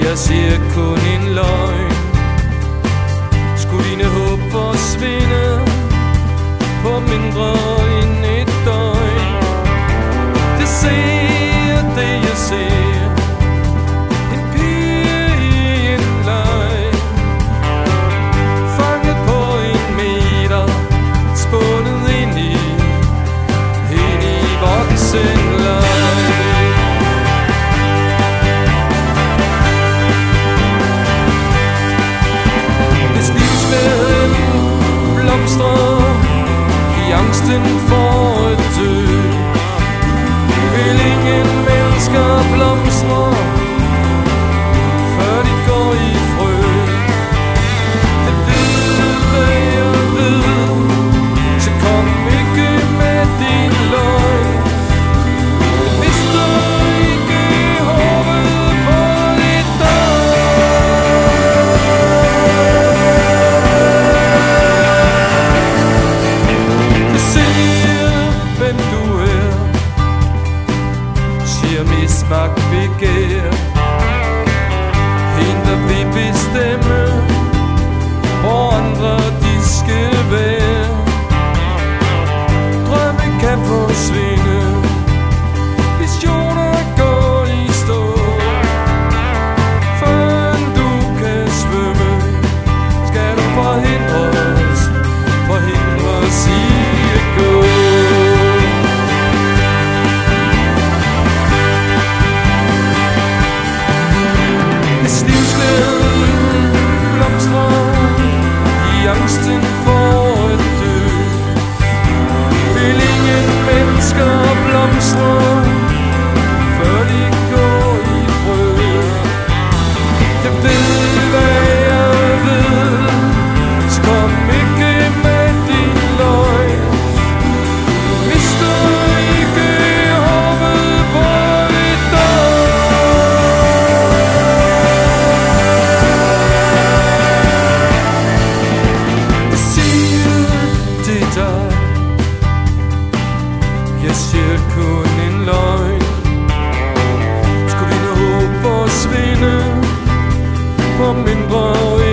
Jeg siger kun en løgn. Skulle dine håb forsvinde på mindre end et døgn? Det ser det jeg ser, en pige i en leg, fanget på en meter, spundet ind i voksenleg. Hvis livsglæden blomstrer i angsten for at dø, vil ingen mennesker blomstre, før de går i frø. Jeg ved, hvad jeg ved, så kom ikke med din løgn. Jeg mister ikke håbet på dit døgn. Jeg ser, hvem du er, siger mismagt begær. En, der vil bestemme, hvor andre de skal være. Drømme kan forsvinde, visioner går i stå. Før du kan svømme, skal du forhindres i at gå. Hvis livsglæden blomstrer i angsten for at dø, vil ingen mennesker blomstre, før de går i frø. Jeg ved, hvad jeg ved, så kom ikke med din løgn. Mister ikke håbet på dit døgn. Jeg siger til dig, jeg siger kun en løgn. Skulle dine håb forsvinde på mindre